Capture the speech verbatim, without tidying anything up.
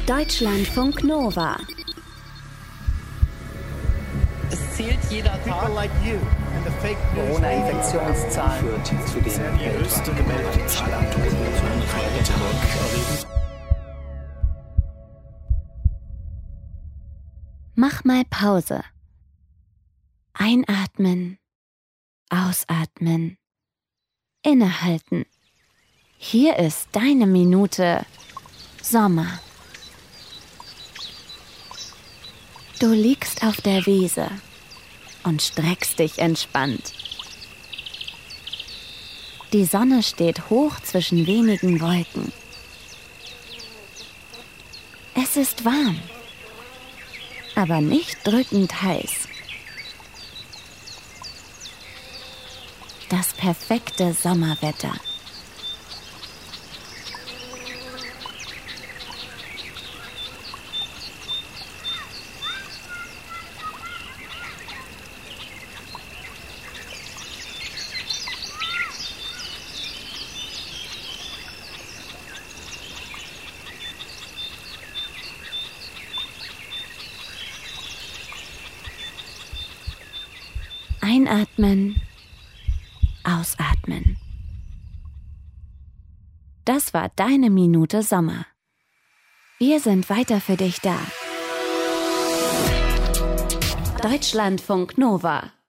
Deutschlandfunk Nova. Es zählt jeder Tag. Corona-Infektionszahlen führt zu den die höchste gemeldete Zahl an Toten. Mach mal Pause. Einatmen, ausatmen, innehalten. Hier ist deine Minute Sommer. Du liegst auf der Wiese und streckst dich entspannt. Die Sonne steht hoch zwischen wenigen Wolken. Es ist warm, aber nicht drückend heiß. Das perfekte Sommerwetter. Einatmen, ausatmen. Das war deine Minute Sommer. Wir sind weiter für dich da. Deutschlandfunk Nova.